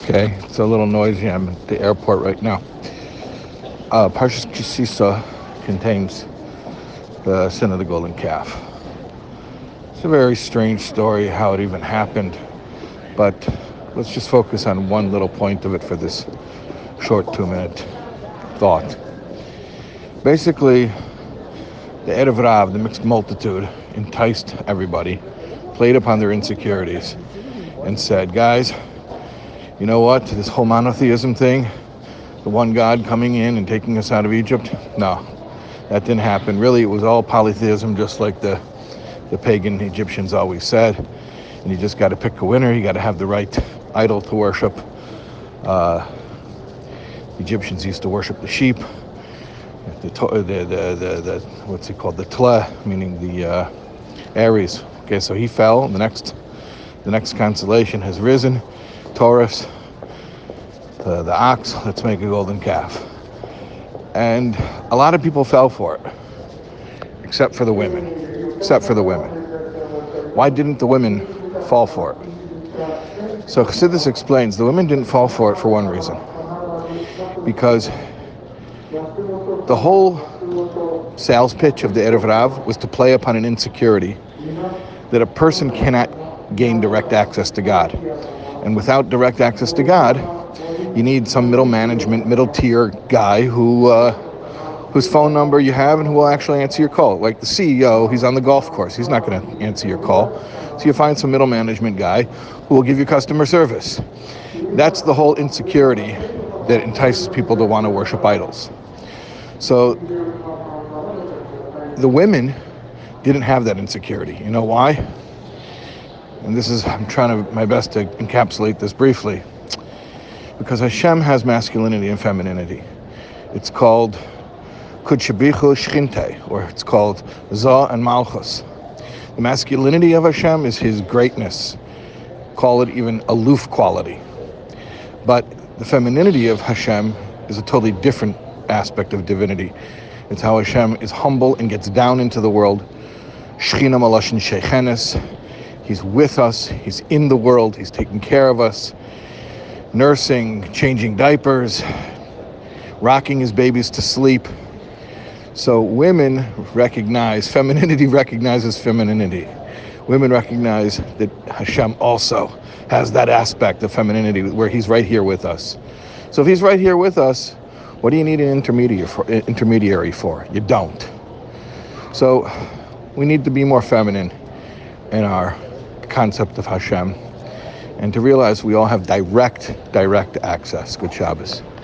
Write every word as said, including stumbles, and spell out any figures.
Okay, it's a little noisy. I'm at the airport right now. Uh, Parshas Kisisa contains the sin of the golden calf. It's a very strange story how it even happened, but let's just focus on one little point of it for this short two-minute thought. Basically, the Erev Rav, the mixed multitude, enticed everybody, played upon their insecurities, and said, guys, you know what, this whole monotheism thing, the one God coming in and taking us out of Egypt, no, that didn't happen. Really, it was all polytheism, just like the, the pagan Egyptians always said. And you just got to pick a winner. You got to have the right idol to worship. Uh, Egyptians used to worship the sheep. The, the, the, the, the what's it called? The Tle, meaning the uh, Aries. Okay, so he fell. The next, the next constellation has risen. Taurus, the, the ox. Let's make a golden calf. And a lot of people fell for it, except for the women. Except for the women. Why didn't the women fall for it? So Chassidus explains the women didn't fall for it for one reason. Because the whole sales pitch of the Erev Rav was to play upon an insecurity that a person cannot gain direct access to God. And without direct access to God, you need some middle management, middle tier guy who uh, whose phone number you have and who will actually answer your call. Like the C E O, he's on the golf course. He's not going to answer your call. So you find some middle management guy who will give you customer service. That's the whole insecurity that entices people to want to worship idols. So the women didn't have that insecurity. You know why? And this is, I'm trying to my best to encapsulate this briefly. Because Hashem has masculinity and femininity. It's called Kudshabichu Shchinte, or it's called Zah and Malchus. The masculinity of Hashem is his greatness. Call it even aloof quality. But the femininity of Hashem is a totally different aspect of divinity. It's how Hashem is humble and gets down into the world. Shechina Malashon Shechenes. He's with us. He's in the world. He's taking care of us. Nursing, changing diapers, rocking his babies to sleep. So women recognize, femininity recognizes femininity. Women recognize that Hashem also has that aspect of femininity where he's right here with us. So if he's right here with us, what do you need an intermediary for? Intermediary for? You don't. So we need to be more feminine in our concept of Hashem, and to realize we all have direct, direct access. Good Shabbos.